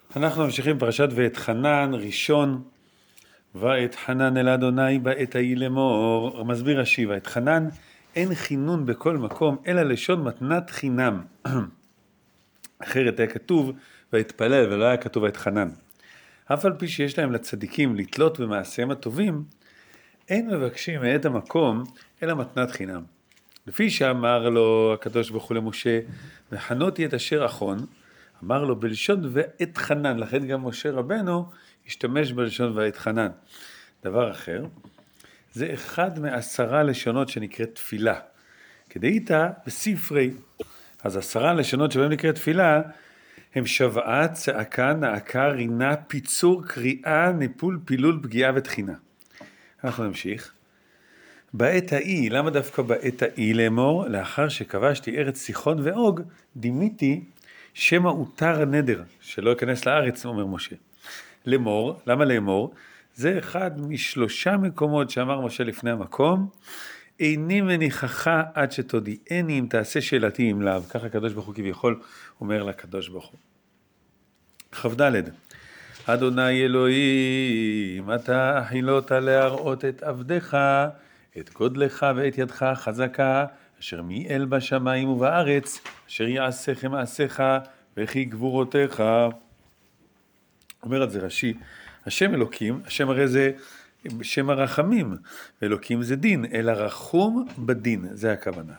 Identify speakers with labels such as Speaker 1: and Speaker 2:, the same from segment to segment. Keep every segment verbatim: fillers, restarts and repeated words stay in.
Speaker 1: אנחנו ממשיכים פרשת ואת חנן ראשון, ואת חנן אל אדוני בעת ההיא לאמור. מסביר רש"י, ואת חנן אין חינון בכל מקום אלא לשון מתנת חינם. אחרת היה כתוב והתפלל ולא היה כתוב ואת חנן. אף על פי שיש להם לצדיקים לתלות במעשיהם הטובים, אין מבקשים מאת המקום אלא מתנת חינם. לפי שאמר לו הקדוש ברוך הוא למשה, וחנותי את אשר אחון, אמר לו בלשון ואת חנן, לכן גם משה רבנו השתמש בלשון ואת חנן. דבר אחר, זה אחד מעשרה לשונות שנקראת תפילה. כדאיתא בספרי, אז עשרה לשונות שבהם נקראת תפילה, הם שבעה, צעקה, נעקה, רינה, פיצור, קריאה, ניפול, פילול, פגיעה ותחינה. אנחנו נמשיך. בעת ההיא, למה דווקא בעת ההיא לאמור? לאחר שכבשתי ארץ סיחון ואוג, דימיתי שמא הותר נדר, שלא ייכנס לארץ, אומר משה. לאמור, למה לאמור? זה אחד משלושה מקומות שאמר משה לפני המקום, איני מניחך עד שתודיעני אם תעשה שאלתי אם לאו, ככה הקדוש ברוך הוא כביכול אומר לקדוש ברוך הוא. כ"ד אדוני אלוהים, אתה החילת להראות את עבדך, את גודלך ואת ידך חזקה, אשר מיאל בשמיים ובארץ, אשר יעשך מעשיך וכי גבורותיך. אומר את זה רש"י, השם אלוקים, השם הרי זה שם הרחמים, ואלוקים זה דין, אלא רחום בדין, זה הכוונה.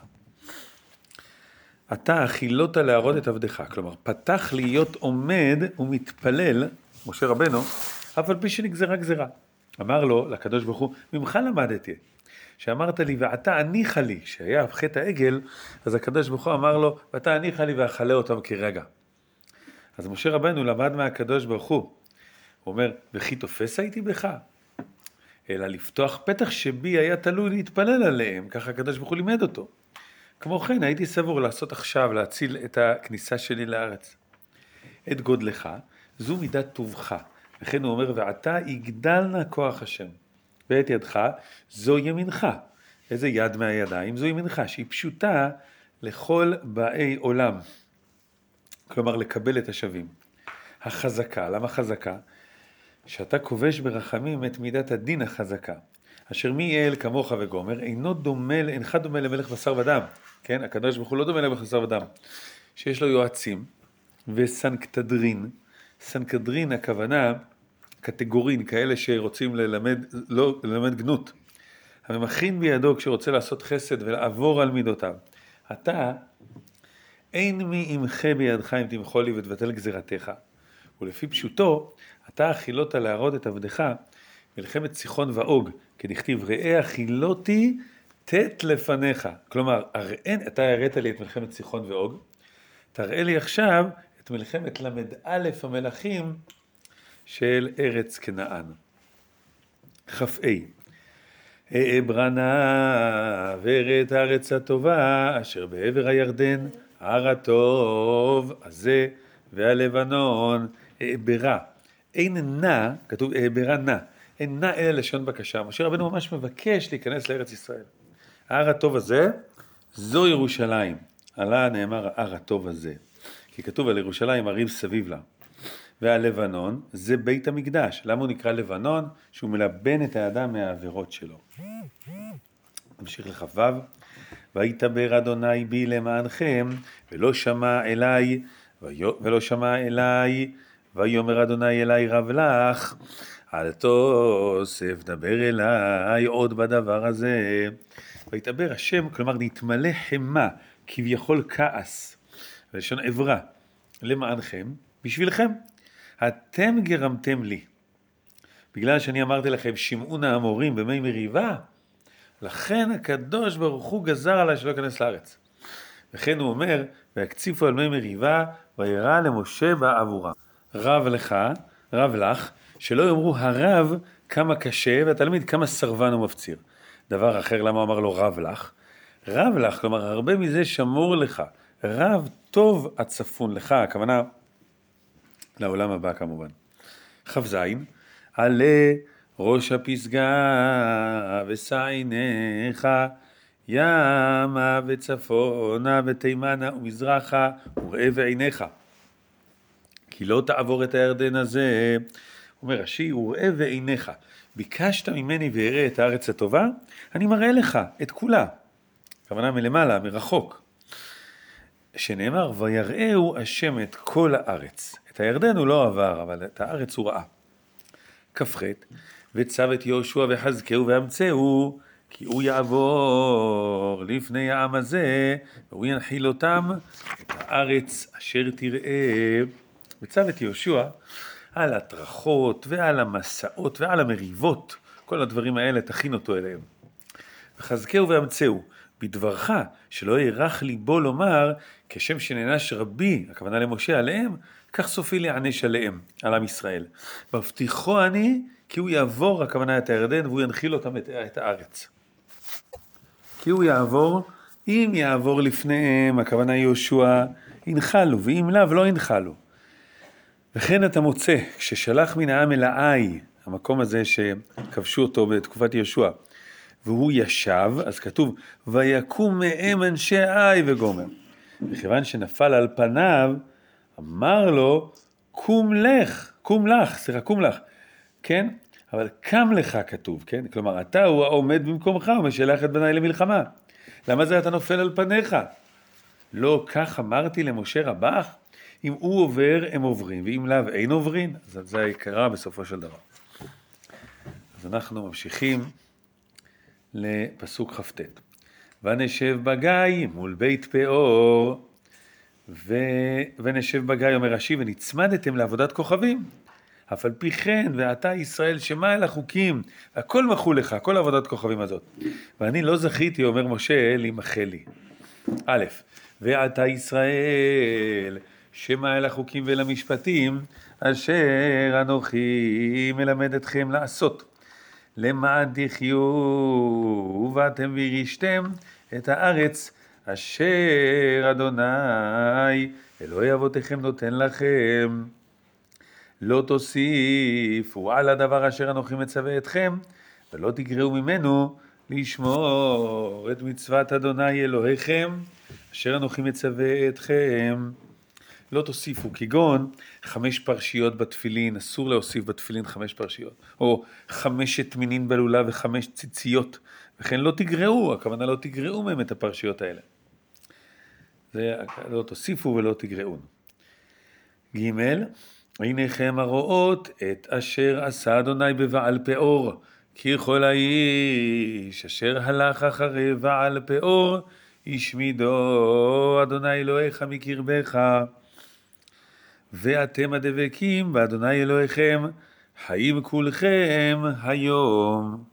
Speaker 1: אתה החילת להראות את עבדך, כלומר פתח להיות עומד ומתפלל, משה רבנו, אף על פי שנגזרה גזרה. אמר לו לקדוש ברוך הוא, ממך למדתי, שאמרת לי ואתה הניחה לי, שהיה חטא העגל, אז הקדוש ברוך הוא אמר לו, ואתה הניחה לי ואכלה אותם כרגע. אז משה רבנו למד מהקדוש ברוך הוא, הוא אומר, וכי תופס הייתי בך? אלא לפתוח פתח שבי היה תלוי להתפלל עליהם, ככה הקדוש ברוך הוא לימד אותו. כמו כן, הייתי סבור לעשות עכשיו, להציל את הכניסה שלי לארץ. את גודלך, זו מידת טובך. לכן הוא אומר, ועתה יגדלנה כוח השם. ואת ידך, זו ימינך. איזה יד מהידיים? זו ימינך, שהיא פשוטה לכל באי עולם. כלומר, לקבל את השווים. החזקה, למה חזקה? שאתה כובש ברחמים את מידת הדין החזקה. אשר מי אל כמוך וגומר, אינו דומה, אינך דומה למלך בשר ודם. כן, הקדוש ברוך הוא לא דומה למלך בשר ודם. שיש לו יועצים וסנקטדרין. סנקטדרין הכוונה, קטגורין, כאלה שרוצים ללמד, לא, ללמד גנות. הממכין בידו כשרוצה לעשות חסד ולעבור על מידותיו. אתה, אין מי ימחה בידך אם תמחול לי ותבטל גזירתך. ולפי פשוטו, אתה החילת להראות את עבדך, מלחמת סיחון ואוג, כדכתיב, ראה החילותי תת לפניך. כלומר, אתה הראת לי את מלחמת סיחון ואוג, תראה לי עכשיו את מלחמת למד א' המלכים של ארץ כנען. כ"ה אעברנה ורד הארץ הטובה, אשר בעבר הירדן, הר הטוב הזה והלבנון, אעברה. אין נע, כתוב אעברה נע, אין נע אלא לשון בקשה. משה רבנו ממש מבקש להיכנס לארץ ישראל. ההר הטוב הזה, זו ירושלים. עלה נאמר ההר הטוב הזה. כי כתוב על ירושלים ערים סביב לה. והלבנון זה בית המקדש. למה הוא נקרא לבנון? שהוא מלבן את האדם מהעבירות שלו. נמשיך לכ"ו. ויתבר אדוני בי למענכם, ולא שמע אליי, ולא שמע אליי, ויאמר אדוני אליי רב לך, אל תוסף דבר אליי עוד בדבר הזה. ויתבר השם, כלומר נתמלא חמה, כביכול כעס, ולשון עברה, למענכם, בשבילכם. אתם גרמתם לי. בגלל שאני אמרתי לכם, שמעו נא המורים במי מריבה, לכן הקדוש ברוך הוא גזר עליי שלא יכנס לארץ. וכן הוא אומר, והקציפו על מי מריבה, וירא למשה בעבורה. רב לך, רב לך, שלא יאמרו הרב כמה קשה, והתלמיד כמה סרבן ומפציר. דבר אחר, למה אמר לו רב לך? רב לך, כלומר, הרבה מזה שמור לך. רב טוב הצפון לך, הכוונה לעולם הבא כמובן. כ"ז, עלה ראש הפסגה ושא עיניך ימה וצפונה ותימנה ומזרחה וראה בעיניך. כי כי לא תעבור את הירדן הזה. אומר רש"י, וראה ועיניך, ביקשת ממני ואראה את הארץ הטובה, אני מראה לך את כולה. הכוונה מלמעלה, מרחוק. שנאמר, ויראהו השם את כל הארץ. את הירדן הוא לא עבר, אבל את הארץ הוא ראה. כ"ח, וצו את יהושע וחזקהו ואמצהו, כי הוא יעבור לפני העם הזה, והוא ינחיל אותם את הארץ אשר תראה. וצו את יהושע על התרחות ועל המסעות ועל המריבות, כל הדברים האלה תכין אותו אליהם. וחזקהו ואמצהו, בדברך שלא ירח ליבו לומר, כשם שנענש רבי, הכוונה למשה עליהם, כך סופי להיענש עליהם, על עם ישראל. מבטיחו אני, כי הוא יעבור, הכוונה את הירדן, והוא ינחיל אותם את, את הארץ. כי הוא יעבור, אם יעבור לפניהם, הכוונה יהושע, ינחלו, ואם לאו לא ינחלו. וכן אתה מוצא, כששלח מן העם אל העי, המקום הזה שכבשו אותו בתקופת יהושע, והוא ישב, אז כתוב, ויקום מהם אנשי העי וגומר. וכיוון שנפל על פניו, אמר לו, קום לך, קום לך, סליחה, קום לך, כן? אבל קם לך כתוב, כן? כלומר, אתה הוא העומד במקומך ומשלח את בני למלחמה. למה זה אתה נופל על פניך? לא כך אמרתי למשה רבך, אם הוא עובר הם עוברים, ואם לאו אין עוברים, אז זה יקרה בסופו של דבר. אז אנחנו ממשיכים לפסוק כ"ט. ונשב בגיא מול בית פאור, ו... ונשב בגיא, אומר רש"י, ונצמדתם לעבודת כוכבים. אף על פי כן, ואתה ישראל שמע אל החוקים, הכל מחו לך, כל עבודת כוכבים הזאת. ואני לא זכיתי, אומר משה, להימחה לי. א', ואתה ישראל שמע אל החוקים ואל המשפטים, אשר אנוכי מלמד אתכם לעשות. למען תחיו, ובאתם וירישתם את הארץ, אשר אדוני אלוהי אבותיכם נותן לכם. לא תוסיפו על הדבר אשר אנוכי מצווה אתכם, ולא תגרעו ממנו לשמור את מצוות אדוני אלוהיכם, אשר אנוכי מצווה אתכם. לא תוסיפו, כגון חמש פרשיות בתפילין, אסור להוסיף בתפילין חמש פרשיות, או חמשת מינין בלולה וחמש ציציות, וכן לא תגרעו, הכוונה לא תגרעו מהם את הפרשיות האלה. זה לא תוסיפו ולא תגרעו. ג' עיניכם הרואות את אשר עשה אדוני בבעל פאור, כי כל האיש אשר הלך אחרי בעל פאור, ישמידו אדוני אלוהיך מקרבך. ואתם הדבקים באדוני אלוהיכם, חיים כולכם היום.